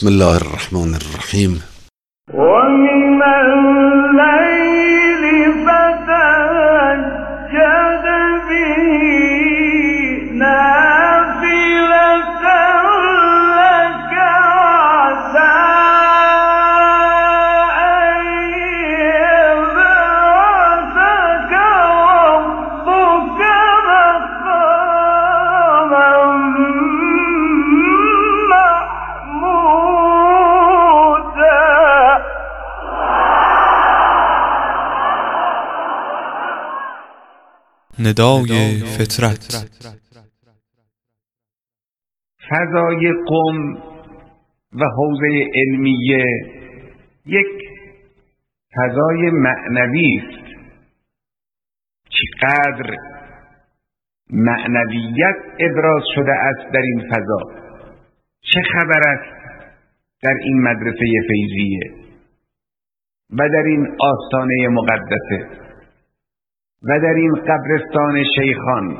بسم الله الرحمن الرحیم. ومن الليل فتهجد به نافلة لك عسى أن يبعثك ربك مقاما ندای فطرت. فضای قم و حوزه علمیه یک فضای معنوی است. چقدر معنویت ابراز شده است در این فضا. چه خبر است در این مدرسه فیضیه و در این آستانه مقدسه و در این قبرستان شیخان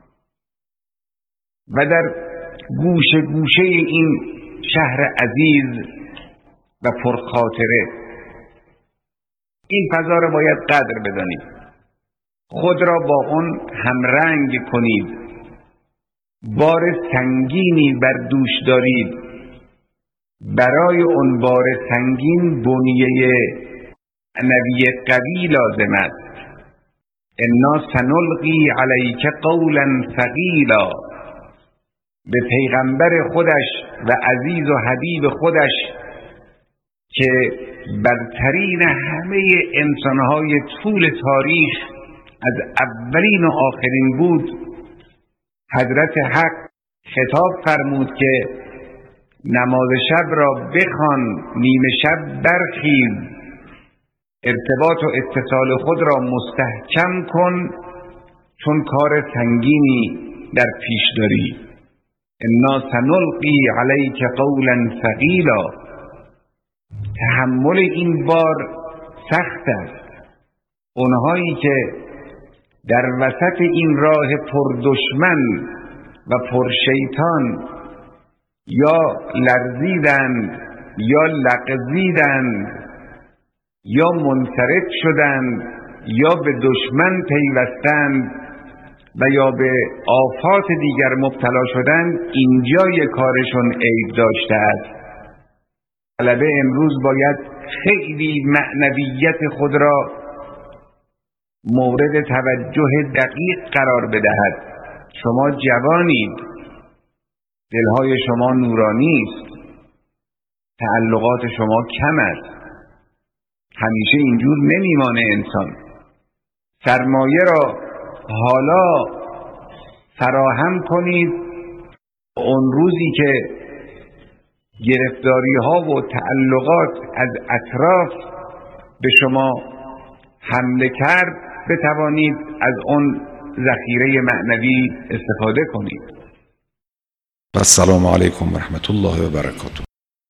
و در گوشه گوشه این شهر عزیز و پرخاطره. این فضا را باید قدر بدانید، خود را با آن همرنگ کنید، بار سنگینی بر دوش دارید. برای اون بار سنگین بنیه معنوی قوی لازم است. انا سنلقی علیک قولا ثقیلا. به پیغمبر خودش و عزیز و حبیب خودش که برترین همه انسانهای طول تاریخ از اولین و آخرین بود، حضرت حق خطاب فرمود که نماز شب را بخوان، نیمه شب برخیز، ارتباط و اتصال خود را مستحکم کن، چون کار سنگینی در پیش داری. انا سنلقی علیک قولا ثقیلا. تحمل این بار سخت است. اونهایی که در وسط این راه پر دشمن و پر شیطان یا لرزیدند یا لغزیدند یا منصرف شدند یا به دشمن پیوستند و یا به آفات دیگر مبتلا شدند، اینجای کارشون عیب داشته است. طلبه امروز باید خیلی معنویت خود را مورد توجه دقیق قرار بدهد. شما جوانید، دلهای شما نورانی است، تعلقات شما کم است. همیشه اینجور نمیمانه انسان. سرمایه را حالا فراهم کنید، اون روزی که گرفتاری ها و تعلقات از اطراف به شما حمله کرد، بتوانید از اون ذخیره معنوی استفاده کنید. و السلام علیکم و رحمت الله و برکاته.